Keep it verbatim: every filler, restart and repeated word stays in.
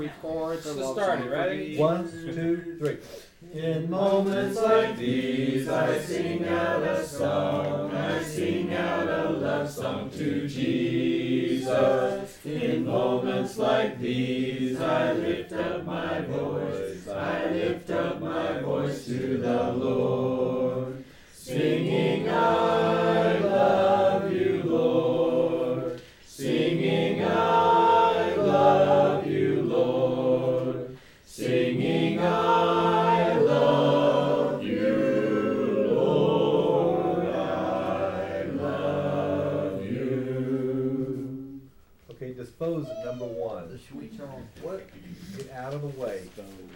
Record the Let's start it, ready? One, two, three. In moments like these, I sing out a song, I sing out a love song to Jesus. In moments like these, I lift up my voice, I lift up my voice to the Lord, singing, I love you, Lord, singing, I love you, Lord, singing, I love you, Lord, I love you. Okay, dispose of number one. The sweet song. What? Get out of the way.